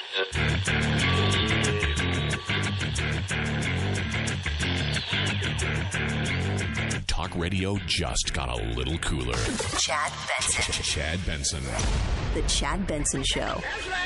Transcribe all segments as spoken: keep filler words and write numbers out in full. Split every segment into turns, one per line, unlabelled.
Talk radio just got a little cooler.
Chad Benson.
Chad Benson.
The Chad Benson Show.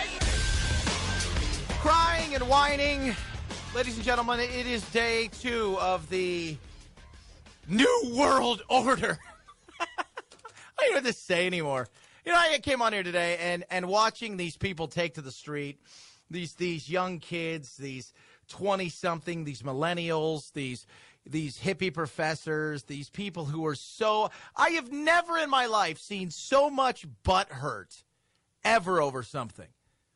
Crying and whining. Ladies and gentlemen, it is day two of the New World Order. I don't know what to say anymore. You know, I came on here today and, and watching these people take to the street, these these young kids, these twenty-something, these millennials, these these hippie professors, these people who are so... I have never in my life seen so much butt hurt ever over something.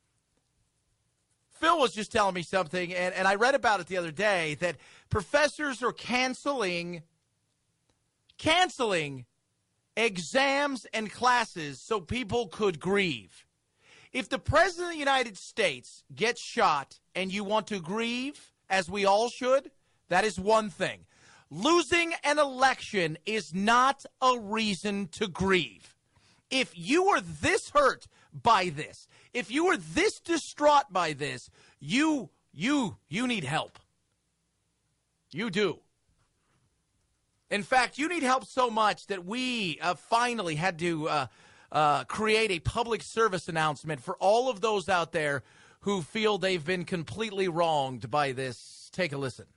Phil was just telling me something, and, and I read about it the other day, that professors are canceling, canceling exams and classes so people could grieve. If the President of the United States gets shot and you want to grieve, as we all should, that is one thing. Losing an election is not a reason to grieve. If you are this hurt by this, if you are this distraught by this, you, you, you need help. You do. In fact, you need help so much that we uh, finally had to uh, uh, create a public service announcement for all of those out there who feel they've been completely wronged by this. Take a listen.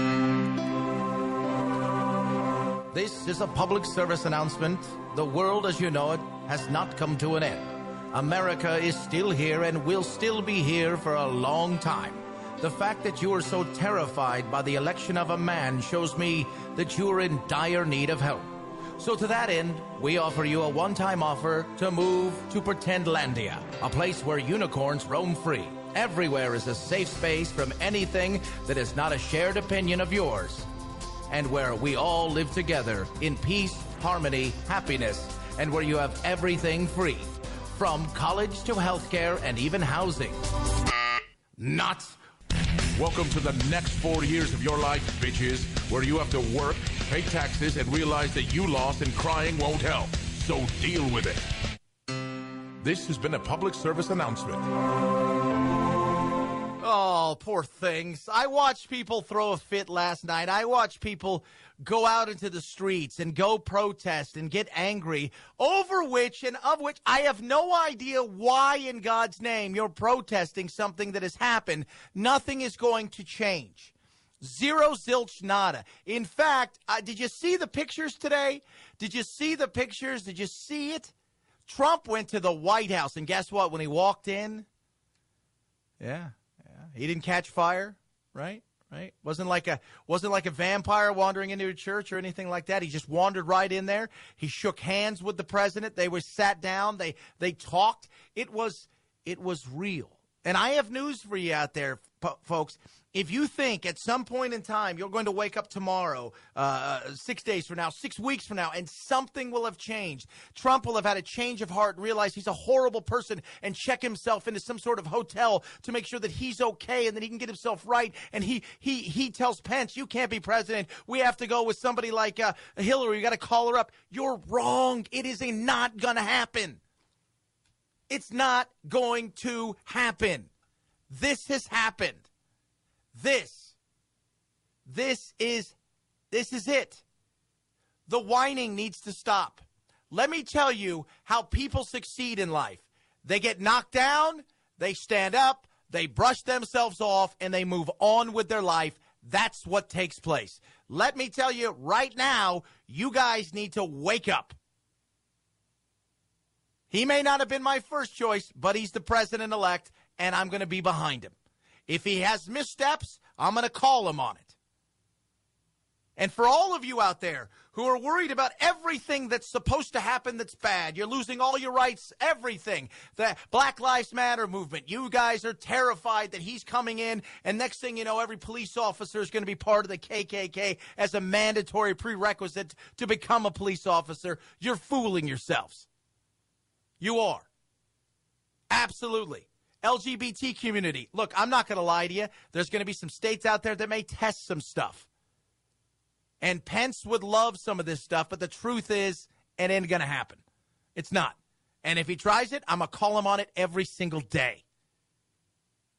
This is a public service announcement. The world as you know it has not come to an end. America is still here and will still be here for a long time. The fact that you are so terrified by the election of a man shows me that you are in dire need of help. So to that end, we offer you a one-time offer to move to Pretendlandia, a place where unicorns roam free. Everywhere is a safe space from anything that is not a shared opinion of yours, and where we all live together in peace, harmony, happiness, and where you have everything free, from college to healthcare and even housing. Not.
Welcome to the next four years of your life, bitches, where you have to work, pay taxes, and realize that you lost and crying won't help. So deal with it. This has been a public service announcement.
Oh, poor things. I watched people throw a fit last night. I watched people go out into the streets and go protest and get angry over which and of which I have no idea why in God's name you're protesting something that has happened. Nothing is going to change. Zero, zilch, nada. In fact, uh, did you see the pictures today? Did you see the pictures? Did you see it? Trump went to the White House, and guess what? When he walked in, yeah. He didn't catch fire, right? Right? Wasn't like a wasn't like a vampire wandering into a church or anything like that. He just wandered right in there. He shook hands with the president. They were sat down. They they talked. It was it was real. And I have news for you out there, po- folks. If you think at some point in time you're going to wake up tomorrow, uh, six days from now, six weeks from now, and something will have changed, Trump will have had a change of heart and realize he's a horrible person and check himself into some sort of hotel to make sure that he's okay and that he can get himself right. And he he he tells Pence, you can't be president. We have to go with somebody like uh, Hillary. You got to call her up. You're wrong. It is a not going to happen. It's not going to happen. This has happened. This, this is, this is it. The whining needs to stop. Let me tell you how people succeed in life. They get knocked down, they stand up, they brush themselves off, and they move on with their life. That's what takes place. Let me tell you right now, you guys need to wake up. He may not have been my first choice, but he's the president-elect, and I'm going to be behind him. If he has missteps, I'm going to call him on it. And for all of you out there who are worried about everything that's supposed to happen that's bad, you're losing all your rights, everything, the Black Lives Matter movement, you guys are terrified that he's coming in, and next thing you know, every police officer is going to be part of the K K K as a mandatory prerequisite to become a police officer. You're fooling yourselves. You are. Absolutely. L G B T community. Look, I'm not going to lie to you. There's going to be some states out there that may test some stuff. And Pence would love some of this stuff, but the truth is, it ain't going to happen. It's not. And if he tries it, I'm going to call him on it every single day.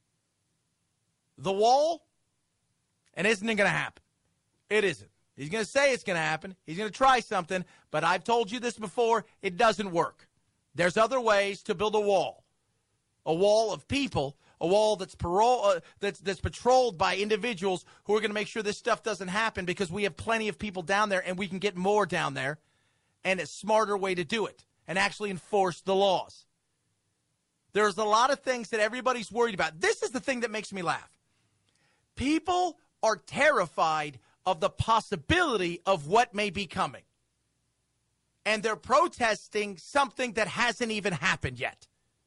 the wall, and isn't it going to happen? It isn't. He's going to say it's going to happen. He's going to try something, but I've told you this before, it doesn't work. There's other ways to build a wall. A wall of people, a wall that's parole, uh, that's that's patrolled by individuals who are going to make sure this stuff doesn't happen because we have plenty of people down there and we can get more down there, and a smarter way to do it and actually enforce the laws. There's a lot of things that everybody's worried about. This is the thing that makes me laugh. People are terrified of the possibility of what may be coming. And they're protesting something that hasn't even happened yet.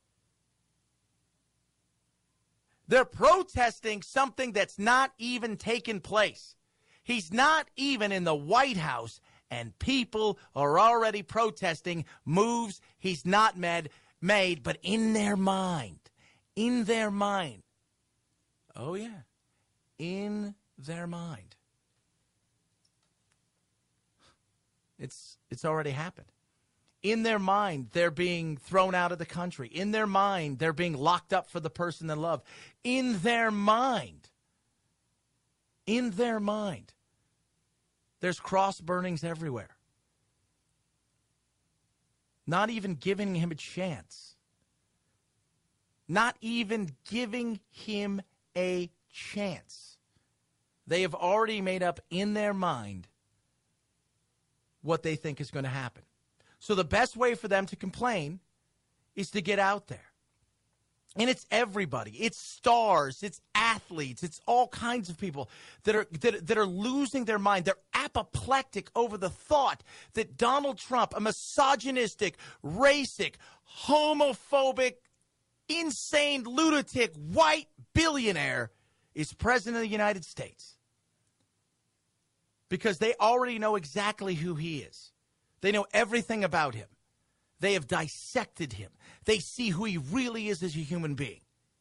They're protesting something that's not even taken place. He's not even in the White House, and people are already protesting moves he's not made, made, but in their mind. In their mind. Oh, yeah. In their mind. It's it's already happened. In their mind, they're being thrown out of the country. In their mind, they're being locked up for the person they love. In their mind. In their mind. There's cross burnings everywhere. Not even giving him a chance. Not even giving him a chance. They have already made up in their mind what they think is going to happen. So the best way for them to complain is to get out there. And it's everybody. It's stars. It's athletes. It's all kinds of people that are that, that are losing their mind. They're apoplectic over the thought that Donald Trump, a misogynistic, racist, homophobic, insane, lunatic, white billionaire is president of the United States. Because they already know exactly who he is. They know everything about him. They have dissected him. They see who he really is as a human being.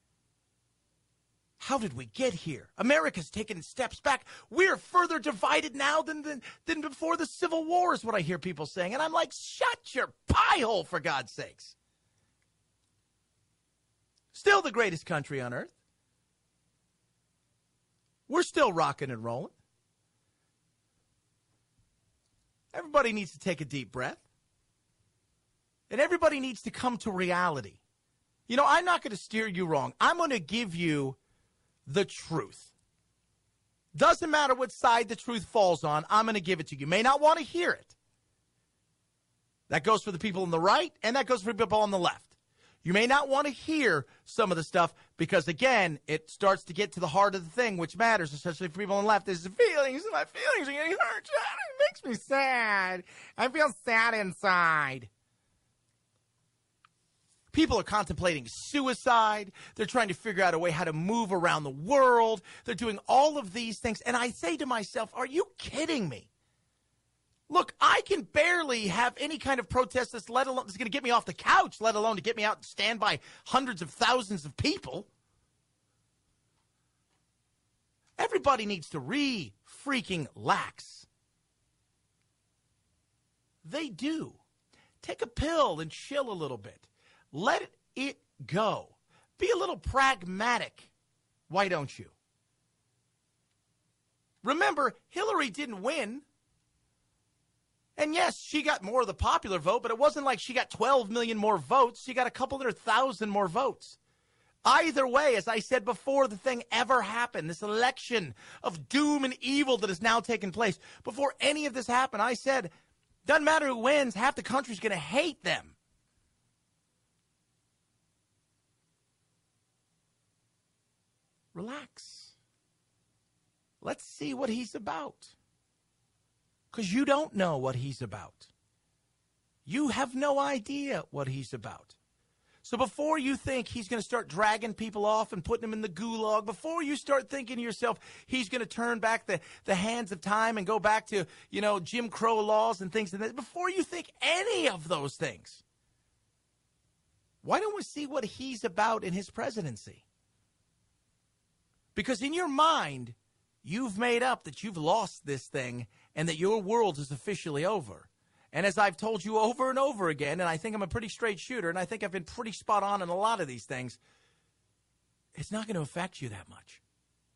How did we get here? America's taken steps back. We're further divided now than, than, than before the Civil War is what I hear people saying. And I'm like, shut your pie hole, for God's sakes. Still the greatest country on earth. We're still rocking and rolling. Everybody needs to take a deep breath. And everybody needs to come to reality. You know, I'm not going to steer you wrong. I'm going to give you the truth. Doesn't matter what side the truth falls on, I'm going to give it to you. You may not want to hear it. That goes for the people on the right, and that goes for people on the left. You may not want to hear some of the stuff because, again, it starts to get to the heart of the thing, which matters, especially for people on the left. There's the feelings, and my feelings are getting hurt. It makes me sad. I feel sad inside. People are contemplating suicide. They're trying to figure out a way how to move around the world. They're doing all of these things. And I say to myself, are you kidding me? Look, I can barely have any kind of protest that's, let alone, that's going to get me off the couch, let alone to get me out and stand by hundreds of thousands of people. Everybody needs to re-freaking-lax. They do. Take a pill and chill a little bit. Let it go. Be a little pragmatic. Why don't you? Remember, Hillary didn't win. And yes, she got more of the popular vote, but it wasn't like she got twelve million more votes. She got a couple hundred thousand more votes. Either way, as I said before the thing ever happened, this election of doom and evil that has now taken place, before any of this happened, I said, doesn't matter who wins, half the country's going to hate them. Relax. Let's see what he's about. Because you don't know what he's about. You have no idea what he's about. So before you think he's going to start dragging people off and putting them in the gulag, before you start thinking to yourself he's going to turn back the, the hands of time and go back to, you know, Jim Crow laws and things like that, before you think any of those things, why don't we see what he's about in his presidency? Because in your mind, you've made up that you've lost this thing and that your world is officially over. And as I've told you over and over again, and I think I'm a pretty straight shooter, and I think I've been pretty spot on in a lot of these things, it's not going to affect you that much.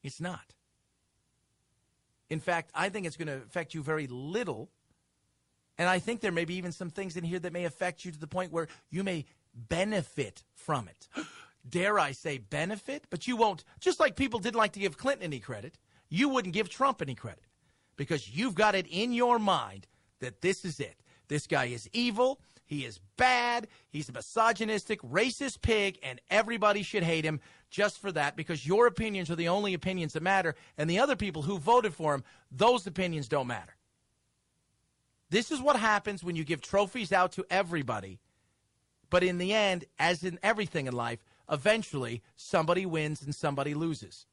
It's not. In fact, I think it's going to affect you very little. And I think there may be even some things in here that may affect you to the point where you may benefit from it. Dare I say benefit? But you won't. Just like people didn't like to give Clinton any credit, you wouldn't give Trump any credit because you've got it in your mind that this is it. This guy is evil. He is bad. He's a misogynistic, racist pig, and everybody should hate him just for that because your opinions are the only opinions that matter, and the other people who voted for him, those opinions don't matter. This is what happens when you give trophies out to everybody, but in the end, as in everything in life, eventually somebody wins and somebody loses.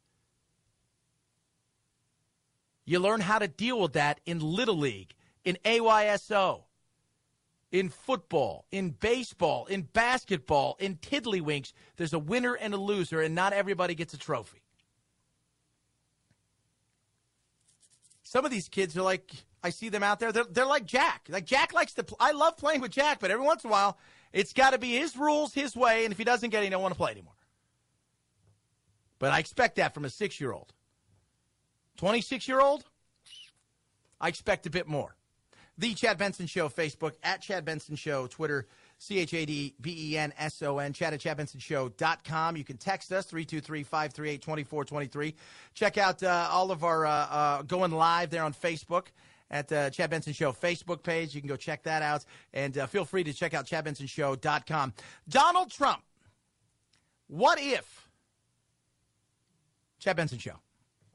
You learn how to deal with that in Little League, in A Y S O, in football, in baseball, in basketball, in tiddlywinks. There's a winner and a loser, and not everybody gets a trophy. Some of these kids are like, I see them out there, they're, they're like Jack. Like Jack likes to, pl- I love playing with Jack, but every once in a while, it's got to be his rules, his way, and if he doesn't get it, he don't want to play anymore. But I expect that from a six-year-old. twenty-six-year-old, I expect a bit more. The Chad Benson Show, Facebook, at Chad Benson Show, Twitter, C H A D B E N S O N, Chad at chad benson show dot com. You can text us, three two three, five three eight, two four two three. Check out uh, all of our uh, uh, going live there on Facebook at the uh, Chad Benson Show Facebook page. You can go check that out. And uh, feel free to check out chad benson show dot com. Donald Trump, what if? Chad Benson Show.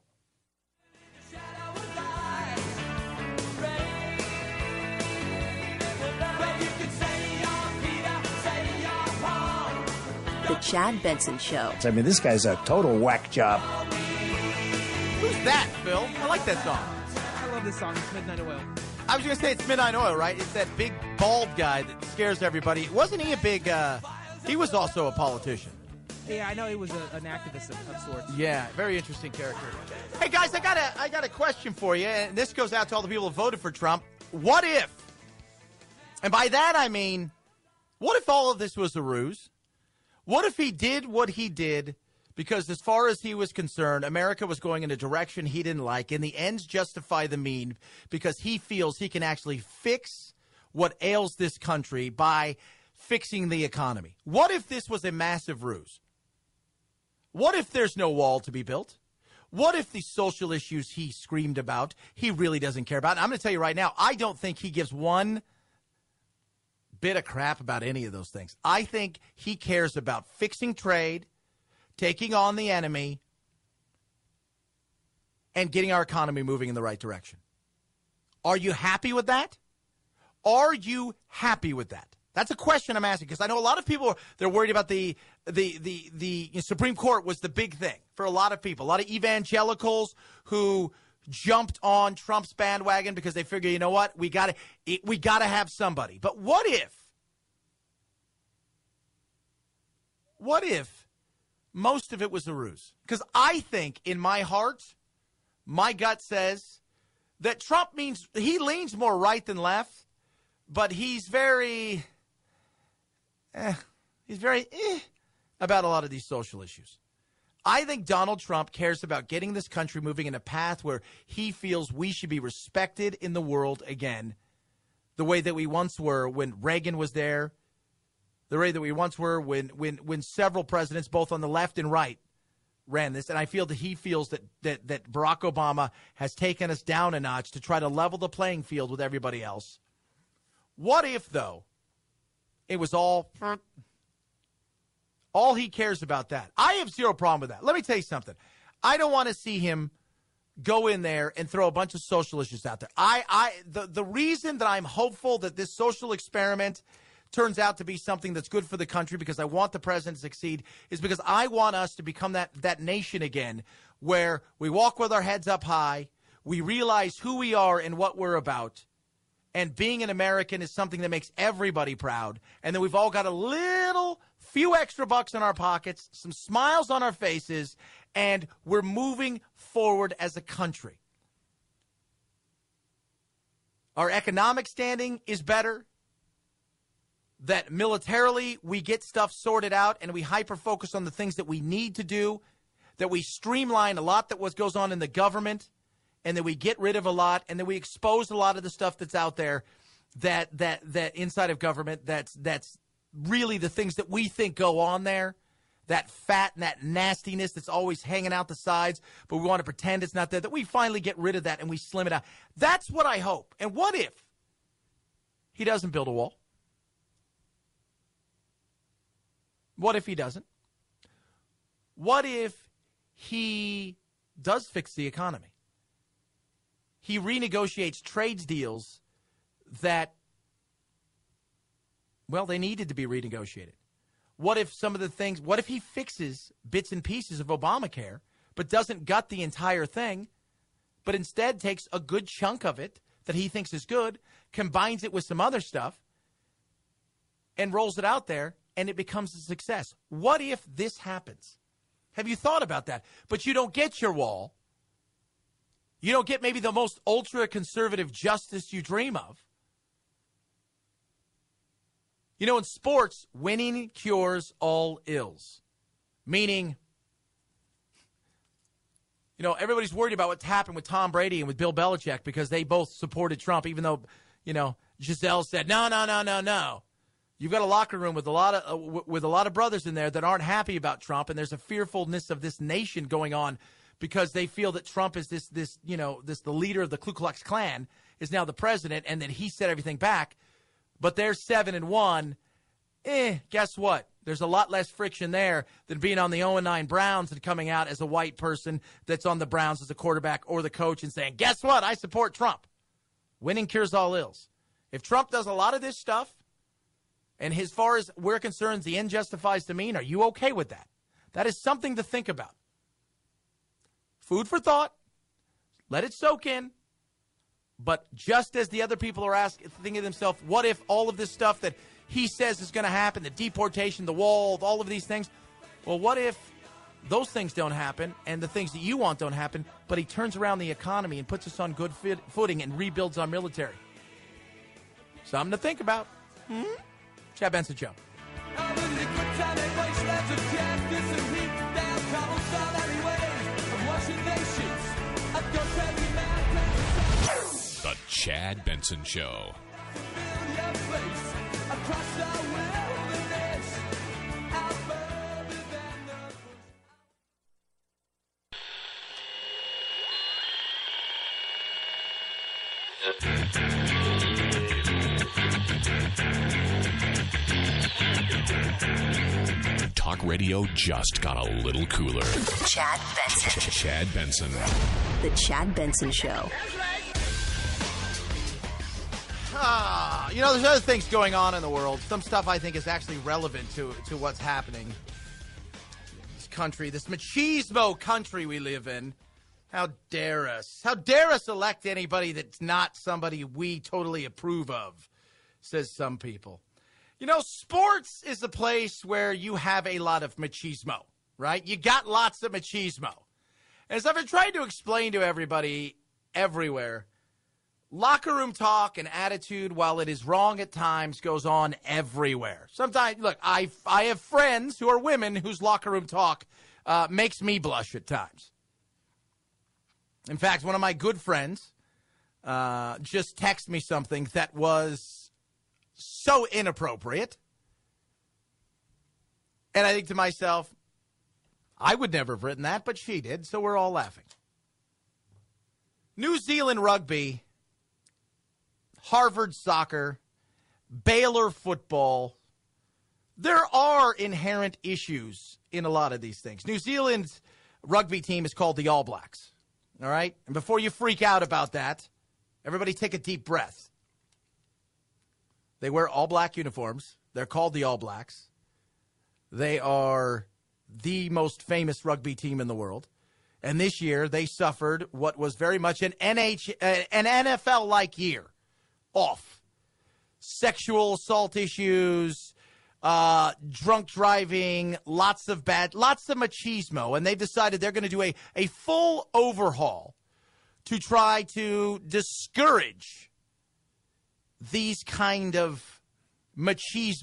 The Chad Benson Show.
I mean, this guy's a total whack job.
Who's that, Phil? I like that song.
I love this song. It's Midnight Oil.
I was going to say it's Midnight Oil, right? It's that big, bald guy that scares everybody. Wasn't he a big, uh, he was also a politician.
Yeah, I know he was a, an activist of, of sorts.
Yeah, very interesting character. Hey, guys, I got a, I got a question for you, and this goes out to all the people who voted for Trump. What if, and by that I mean, what if all of this was a ruse? What if he did what he did because as far as he was concerned, America was going in a direction he didn't like, and the ends justify the mean because he feels he can actually fix what ails this country by fixing the economy? What if this was a massive ruse? What if there's no wall to be built? What if the social issues he screamed about he really doesn't care about? And I'm going to tell you right now, I don't think he gives one bit of crap about any of those things. I think he cares about fixing trade, taking on the enemy, and getting our economy moving in the right direction. Are you happy with that? Are you happy with that? That's a question I'm asking because I know a lot of people, they're worried about the, the, the, the Supreme Court was the big thing for a lot of people. A lot of evangelicals who jumped on Trump's bandwagon because they figure, you know what, we got to we got to have somebody. But what if, what if most of it was a ruse? Because I think in my heart, my gut says that Trump means he leans more right than left, but he's very, eh, he's very eh, about a lot of these social issues. I think Donald Trump cares about getting this country moving in a path where he feels we should be respected in the world again, the way that we once were when Reagan was there, the way that we once were when when when several presidents, both on the left and right, ran this. And I feel that he feels that that that Barack Obama has taken us down a notch to try to level the playing field with everybody else. What if, though, it was all... All he cares about that. I have zero problem with that. Let me tell you something. I don't want to see him go in there and throw a bunch of social issues out there. I, I, the, the reason that I'm hopeful that this social experiment turns out to be something that's good for the country because I want the president to succeed is because I want us to become that, that nation again where we walk with our heads up high, we realize who we are and what we're about, and being an American is something that makes everybody proud, and then we've all got a little... few extra bucks in our pockets, some smiles on our faces, and we're moving forward as a country. Our economic standing is better. That militarily we get stuff sorted out and we hyper-focus on the things that we need to do. that we streamline a lot that what goes on in the government, and that we get rid of a lot, and that we expose a lot of the stuff that's out there that that that inside of government that's that's really the things that we think go on there, that fat and that nastiness that's always hanging out the sides, but we want to pretend it's not there, that we finally get rid of that and we slim it out. That's what I hope. And what if he doesn't build a wall? What if he doesn't? What if he does fix the economy? He renegotiates trades deals that, well, they needed to be renegotiated. What if some of the things, what if he fixes bits and pieces of Obamacare, but doesn't gut the entire thing, but instead takes a good chunk of it that he thinks is good, combines it with some other stuff, and rolls it out there, and it becomes a success? What if this happens? Have you thought about that? But you don't get your wall. You don't get maybe the most ultra-conservative justice you dream of. You know, in sports, winning cures all ills. Meaning, you know, everybody's worried about what's happened with Tom Brady and with Bill Belichick because they both supported Trump, even though, you know, Giselle said, no, no, no, no, no. You've got a locker room with a lot of uh, w- with a lot of brothers in there that aren't happy about Trump, and there's a fearfulness of this nation going on because they feel that Trump is this, this, you know, this the leader of the Ku Klux Klan is now the president, and that he set everything back. But they're seven and one. Eh, guess what? There's a lot less friction there than being on the oh and nine Browns and coming out as a white person that's on the Browns as a quarterback or the coach and saying, guess what? I support Trump. Winning cures all ills. If Trump does a lot of this stuff, and as far as we're concerned, the end justifies the mean, are you okay with that? That is something to think about. Food for thought. Let it soak in. But just as the other people are asking, thinking to themselves, what if all of this stuff that he says is going to happen, the deportation, the wall, all of these things, well, what if those things don't happen and the things that you want don't happen, but he turns around the economy and puts us on good fit, footing and rebuilds our military? Something to think about. Hmm? Chad Benson Show.
The Chad Benson Show. Talk radio just got a little cooler.
Chad Benson.
Ch- Chad Benson.
The Chad Benson Show.
Ah, you know, there's other things going on in the world. Some stuff I think is actually relevant to to what's happening in this country, this machismo country we live in. How dare us? How dare us elect anybody that's not somebody we totally approve of, says some people. You know, sports is a place where you have a lot of machismo, right? You got lots of machismo. As I've been trying to explain to everybody everywhere, locker room talk and attitude, while it is wrong at times, goes on everywhere. Sometimes, look, I, I have friends who are women whose locker room talk uh, makes me blush at times. In fact, one of my good friends uh, just texted me something that was so inappropriate. And I think to myself, I would never have written that, but she did, so we're all laughing. New Zealand rugby, Harvard soccer, Baylor football. There are inherent issues in a lot of these things. New Zealand's rugby team is called the All Blacks. All right? And before you freak out about that, everybody take a deep breath. They wear all black uniforms. They're called the All Blacks. They are the most famous rugby team in the world. And this year, they suffered what was very much an N H, uh, an N F L-like year. Off. Sexual assault issues, uh, drunk driving, lots of bad, lots of machismo. And they've decided they're going to do a, a full overhaul to try to discourage these kind of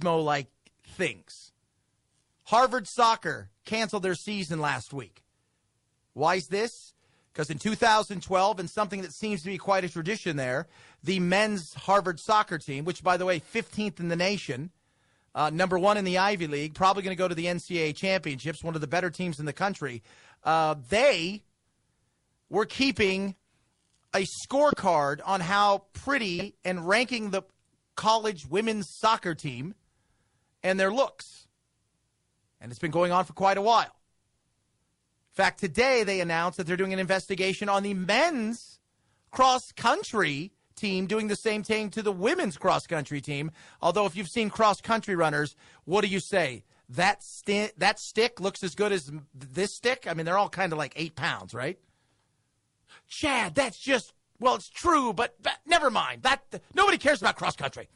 machismo-like things. Harvard soccer canceled their season last week. Why is this? Because in two thousand twelve, and something that seems to be quite a tradition there, the men's Harvard soccer team, which, by the way, fifteenth in the nation, uh, number one in the Ivy League, probably going to go to the N C double A championships, one of the better teams in the country, uh, they were keeping a scorecard on how pretty and ranking the college women's soccer team and their looks. And it's been going on for quite a while. In fact, today they announced that they're doing an investigation on the men's cross-country team doing the same thing to the women's cross-country team. Although if you've seen cross-country runners, what do you say? That, sti- that stick looks as good as this stick? I mean, they're all kind of like eight pounds, right? Chad, that's just, well, it's true, but, but never mind. That nobody cares about cross-country.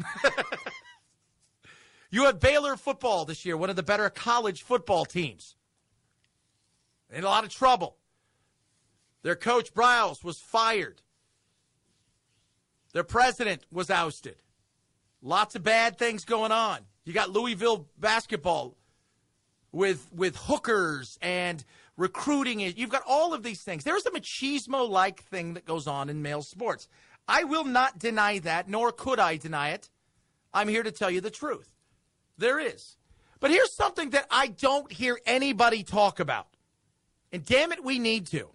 You had Baylor football this year, one of the better college football teams. In a lot of trouble. Their coach, Briles, was fired. Their president was ousted. Lots of bad things going on. You got Louisville basketball with with hookers and recruiting. You've got all of these things. There's a machismo-like thing that goes on in male sports. I will not deny that, nor could I deny it. I'm here to tell you the truth. There is. But here's something that I don't hear anybody talk about. And damn it, we need to.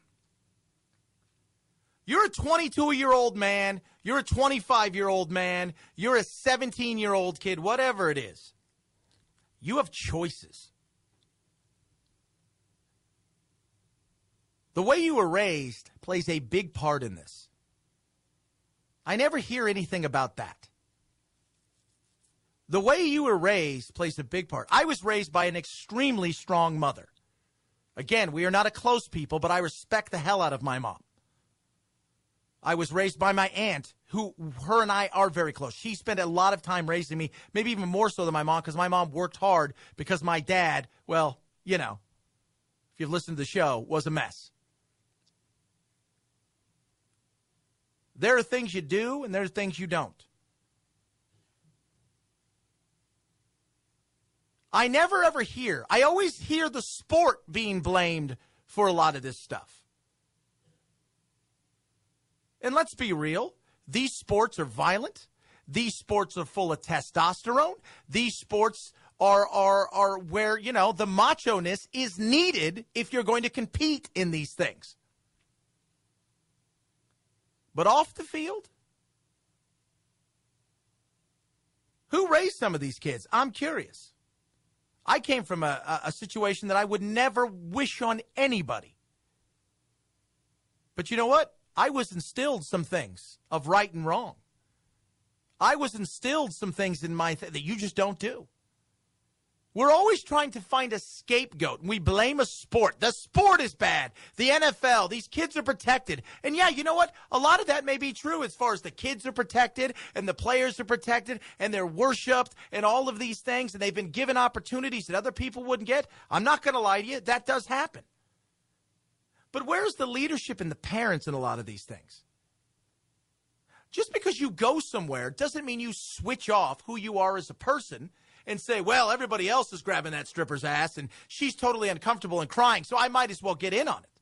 You're a twenty-two-year-old man. You're a twenty-five-year-old man. You're a seventeen-year-old kid, whatever it is. You have choices. The way you were raised plays a big part in this. I never hear anything about that. The way you were raised plays a big part. I was raised by an extremely strong mother. Again, we are not a close people, but I respect the hell out of my mom. I was raised by my aunt, who, her and I are very close. She spent a lot of time raising me, maybe even more so than my mom, because my mom worked hard because my dad, well, you know, if you've listened to the show, was a mess. There are things you do, and there are things you don't. I never ever hear, I always hear the sport being blamed for a lot of this stuff. And let's be real, these sports are violent. These sports are full of testosterone. These sports are, are, are where, you know, the macho-ness is needed if you're going to compete in these things. But off the field, who raised some of these kids? I'm curious. I came from a, a, a situation that I would never wish on anybody. But you know what? I was instilled some things of right and wrong. I was instilled some things in my th- that you just don't do. We're always trying to find a scapegoat. We blame a sport. The sport is bad. The N F L, these kids are protected. And yeah, you know what? A lot of that may be true as far as the kids are protected and the players are protected and they're worshipped and all of these things, and they've been given opportunities that other people wouldn't get. I'm not going to lie to you. That does happen. But where's the leadership and the parents in a lot of these things? Just because you go somewhere doesn't mean you switch off who you are as a person and say, well, everybody else is grabbing that stripper's ass and she's totally uncomfortable and crying, so I might as well get in on it.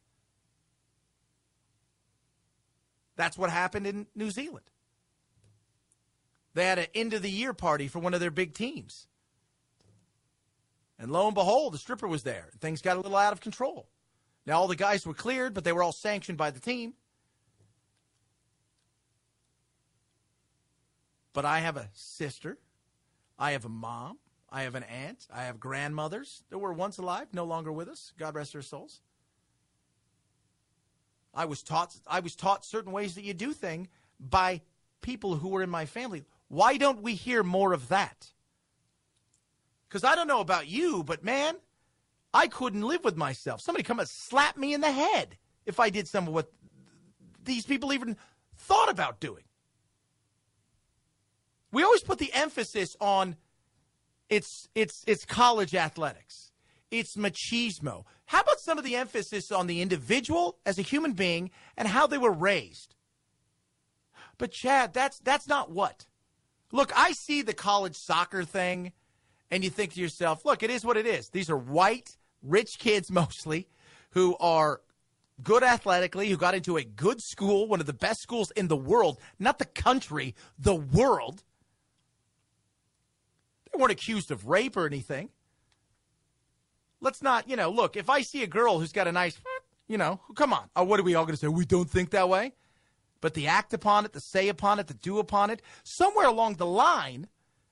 That's what happened in New Zealand. They had an end-of-the-year party for one of their big teams. And lo and behold, the stripper was there. Things got a little out of control. Now, all the guys were cleared, but they were all sanctioned by the team. But I have a sister. I have a mom. I have an aunt. I have grandmothers that were once alive, no longer with us. God rest their souls. I was taught I was taught certain ways that you do things by people who were in my family. Why don't we hear more of that? Because I don't know about you, but man, I couldn't live with myself. Somebody come and slap me in the head if I did some of what these people even thought about doing. We always put the emphasis on it's it's it's college athletics. It's machismo. How about some of the emphasis on the individual as a human being and how they were raised? But Chad, that's that's not what. Look, I see the college soccer thing, and you think to yourself, look, it is what it is. These are white, rich kids mostly who are good athletically, who got into a good school, one of the best schools in the world, not the country, the world. They weren't accused of rape or anything. Let's not, you know, look, if I see a girl who's got a nice, you know, come on. Oh, what are we all going to say? We don't think that way? But the act upon it, the say upon it, the do upon it, somewhere along the line,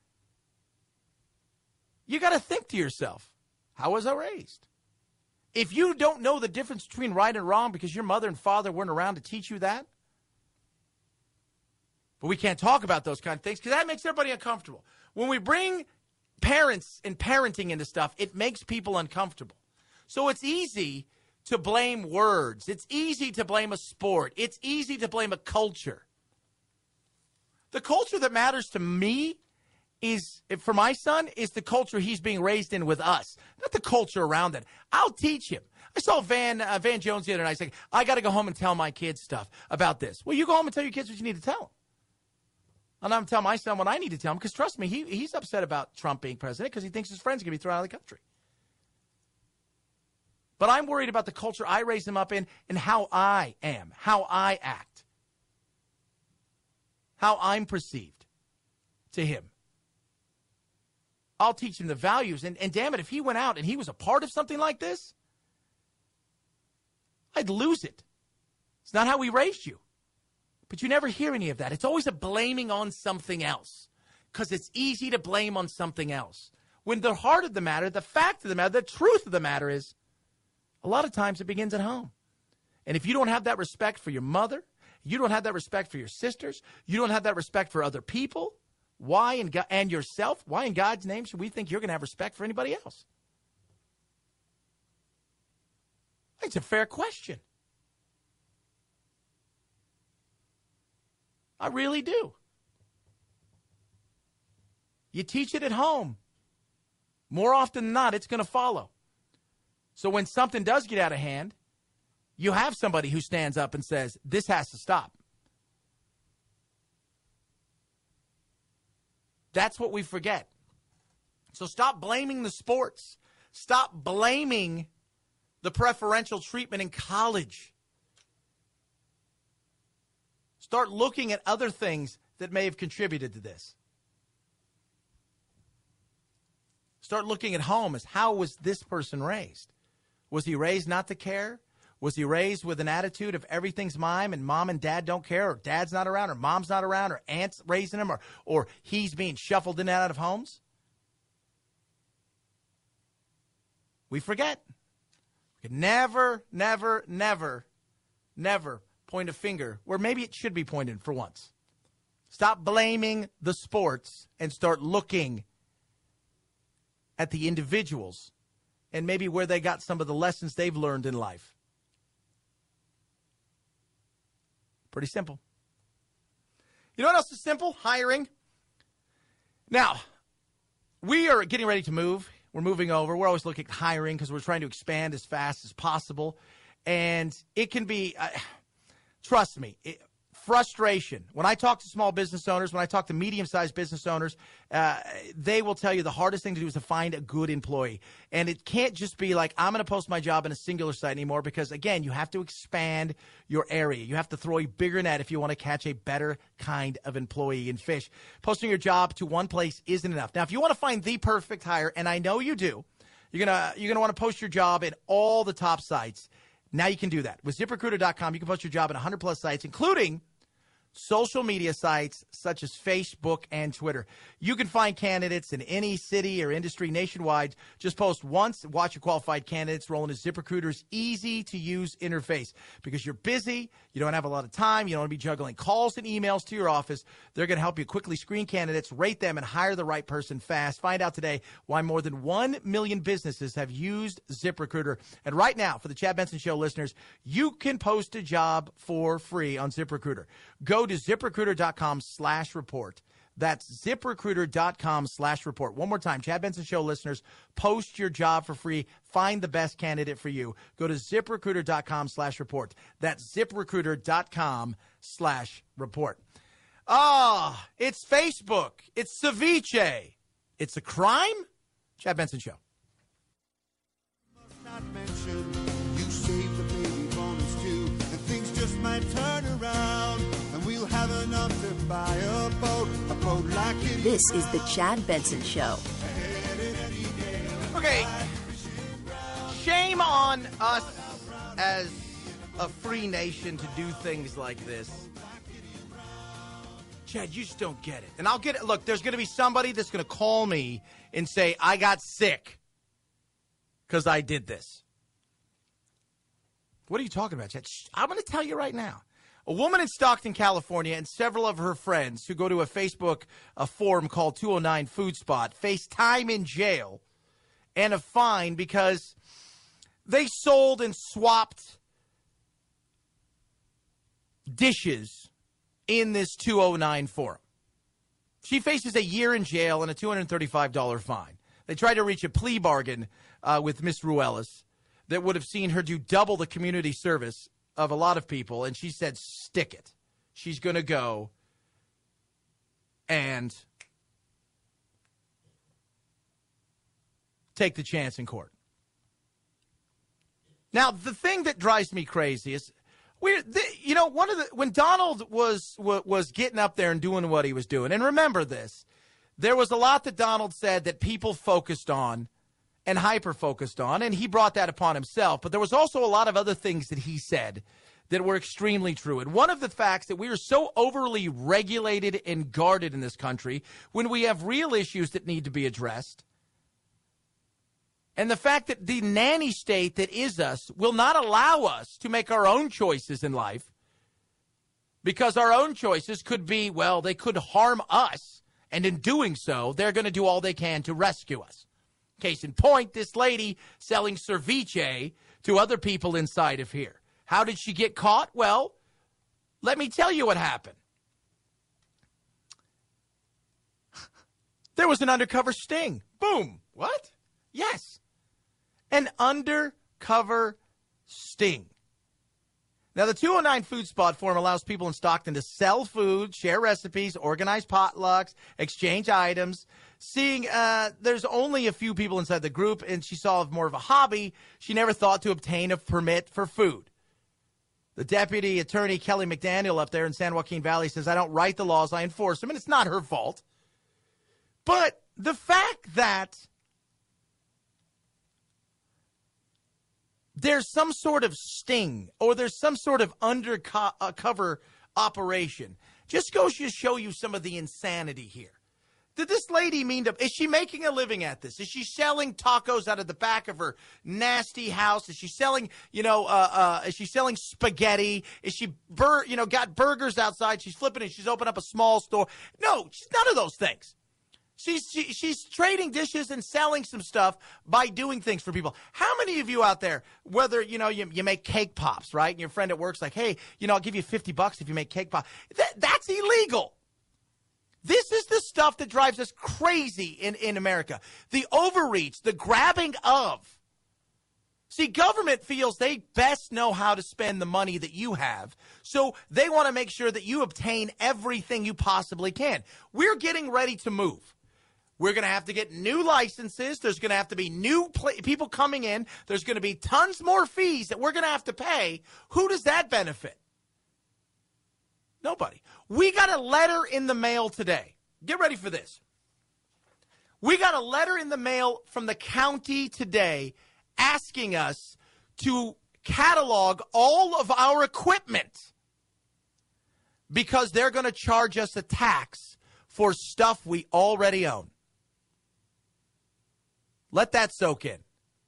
you got to think to yourself, how was I raised? If you don't know the difference between right and wrong because your mother and father weren't around to teach you that, but we can't talk about those kind of things because that makes everybody uncomfortable. When we bring parents and parenting into stuff, it makes people uncomfortable. So it's easy to blame words. It's easy to blame a sport. It's easy to blame a culture. The culture that matters to me is, for my son, is the culture he's being raised in with us, not the culture around it. I'll teach him. I saw Van uh, Van Jones the other night saying, I got to go home and tell my kids stuff about this. Well, you go home and tell your kids what you need to tell them. And I'm telling my son what I need to tell him because, trust me, he he's upset about Trump being president because he thinks his friends are going to be thrown out of the country. But I'm worried about the culture I raised him up in and how I am, how I act, how I'm perceived to him. I'll teach him the values. And, and damn it, if he went out and he was a part of something like this, I'd lose it. It's not how we raised you. But you never hear any of that. It's always a blaming on something else because it's easy to blame on something else. When the heart of the matter, the fact of the matter, the truth of the matter is, a lot of times it begins at home. And if you don't have that respect for your mother, you don't have that respect for your sisters, you don't have that respect for other people, why in God, and yourself, why in God's name should we think you're going to have respect for anybody else? It's a fair question. I really do. You teach it at home. More often than not, it's going to follow. So when something does get out of hand, you have somebody who stands up and says, this has to stop. That's what we forget. So stop blaming the sports. Stop blaming the preferential treatment in college. Start looking at other things that may have contributed to this. Start looking at home as how was this person raised? Was he raised not to care? Was he raised with an attitude of everything's mine and mom and dad don't care, or dad's not around, or mom's not around, or aunt's raising him, or, or he's being shuffled in and out of homes? We forget. We can never, never, never, never point a finger where maybe it should be pointed for once. Stop blaming the sports and start looking at the individuals and maybe where they got some of the lessons they've learned in life. Pretty simple. You know what else is simple? Hiring. Now, we are getting ready to move. We're moving over. We're always looking at hiring because we're trying to expand as fast as possible. And it can be... Uh, Trust me, it, frustration. When I talk to small business owners, when I talk to medium-sized business owners, uh, they will tell you the hardest thing to do is to find a good employee. And it can't just be like, I'm going to post my job in a singular site anymore because, again, you have to expand your area. You have to throw a bigger net if you want to catch a better kind of employee and fish. Posting your job to one place isn't enough. Now, if you want to find the perfect hire, and I know you do, you're going to you're going to want to post your job in all the top sites. Now you can do that. With ZipRecruiter dot com, you can post your job at one hundred plus sites, including social media sites such as Facebook and Twitter. You can find candidates in any city or industry nationwide. Just post once, watch your qualified candidates roll into ZipRecruiter's easy-to-use interface. Because you're busy, you don't have a lot of time, you don't want to be juggling calls and emails to your office. They're going to help you quickly screen candidates, rate them, and hire the right person fast. Find out today why more than one million businesses have used ZipRecruiter. And right now, for the Chad Benson Show listeners, you can post a job for free on ZipRecruiter. Go to ZipRecruiter dot com slash report. That's ZipRecruiter dot com slash report. One more time, Chad Benson Show listeners, post your job for free. Find the best candidate for you. Go to ZipRecruiter dot com slash report. That's ZipRecruiter dot com slash report. Ah, oh, it's Facebook. It's ceviche. It's a crime? Chad Benson Show.
Must not mention you say
This is the Chad Benson Show.
Okay, shame on us as a free nation to do things like this. Chad, you just don't get it. And I'll get it. Look, there's going to be somebody that's going to call me and say, I got sick because I did this. What are you talking about, Chad? Shh, I'm going to tell you right now. A woman in Stockton, California, and several of her friends who go to a Facebook a forum called two oh nine Food Spot face time in jail and a fine because they sold and swapped dishes in this two oh nine forum. She faces a year in jail and a two hundred thirty-five dollars fine. They tried to reach a plea bargain uh, with Miss Ruelas that would have seen her do double the community service of a lot of people, and she said, stick it. She's going to go and take the chance in court. Now, the thing that drives me crazy is, we're, the, you know, one of the when Donald was, was was getting up there and doing what he was doing, and remember this, there was a lot that Donald said that people focused on and hyper-focused on, and he brought that upon himself. But there was also a lot of other things that he said that were extremely true. And one of the facts that we are so overly regulated and guarded in this country when we have real issues that need to be addressed, and the fact that the nanny state that is us will not allow us to make our own choices in life, because our own choices could be, well, they could harm us, and in doing so, they're going to do all they can to rescue us. Case in point, this lady selling ceviche to other people inside of here. How did she get caught? Well, let me tell you what happened. There was an undercover sting. Boom. What? Yes. An undercover sting. Now, the two oh nine Food Spot forum allows people in Stockton to sell food, share recipes, organize potlucks, exchange items. Seeing uh, there's only a few people inside the group, and she saw more of a hobby, she never thought to obtain a permit for food. The deputy attorney, Kelly McDaniel, up there in San Joaquin Valley says, I don't write the laws, I enforce them, and it's not her fault. But the fact that there's some sort of sting or there's some sort of undercover operation just goes to show you some of the insanity here. Did this lady mean to, is she making a living at this? Is she selling tacos out of the back of her nasty house? Is she selling, you know, uh, uh, is she selling spaghetti? Is she, bur- you know, got burgers outside? She's flipping it. She's opened up a small store. No, she's none of those things. She's, she, she's trading dishes and selling some stuff by doing things for people. How many of you out there, whether, you know, you, you make cake pops, right? And your friend at work's like, hey, you know, I'll give you fifty bucks if you make cake pops. That, that's illegal. This is the stuff that drives us crazy in, in America. The overreach, the grabbing of. See, government feels they best know how to spend the money that you have, so they want to make sure that you obtain everything you possibly can. We're getting ready to move. We're going to have to get new licenses. There's going to have to be new pl- people coming in. There's going to be tons more fees that we're going to have to pay. Who does that benefit? Nobody. We got a letter in the mail today. Get ready for this. We got a letter in the mail from the county today asking us to catalog all of our equipment because they're going to charge us a tax for stuff we already own. Let that soak in.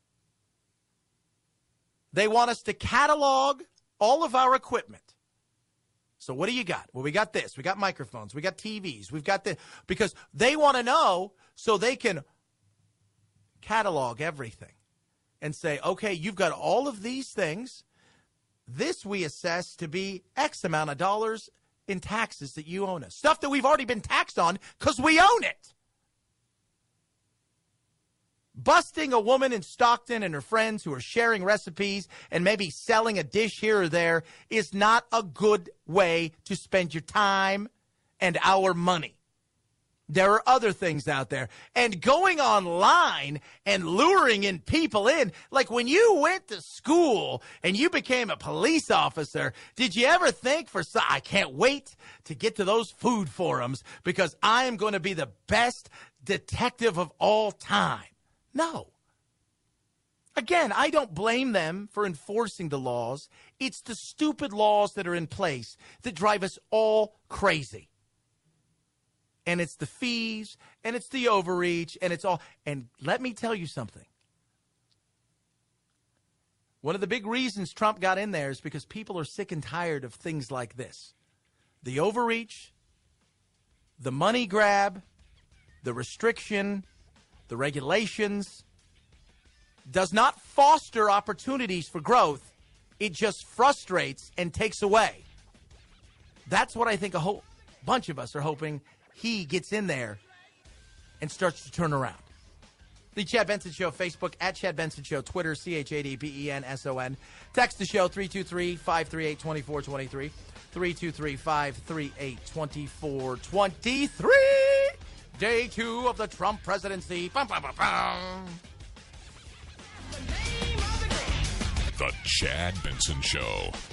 They want us to catalog all of our equipment. So what do you got? Well, we got this. We got microphones. We got T Vs. We've got the, because they want to know so they can catalog everything and say, okay, you've got all of these things. This we assess to be X amount of dollars in taxes that you owe us. Stuff that we've already been taxed on because we own it. Busting a woman in Stockton and her friends who are sharing recipes and maybe selling a dish here or there is not a good way to spend your time and our money. There are other things out there. And going online and luring in people in, like when you went to school and you became a police officer, did you ever think for some, I can't wait to get to those food forums because I am going to be the best detective of all time? No. Again, I don't blame them for enforcing the laws. It's the stupid laws that are in place that drive us all crazy. And it's the fees, and it's the overreach, and it's all. And let me tell you something. One of the big reasons Trump got in there is because people are sick and tired of things like this. The overreach, the money grab, the restriction, the regulations does not foster opportunities for growth. It just frustrates and takes away. That's what I think a whole bunch of us are hoping he gets in there and starts to turn around. The Chad Benson Show, Facebook, at Chad Benson Show, Twitter, C H A D B E N S O N. Text the show, three two three, five three eight, two four two three, three two three, five three eight, two four two three. Day two of the Trump presidency. Bum, bum, bum, bum.
The Chad Benson Show.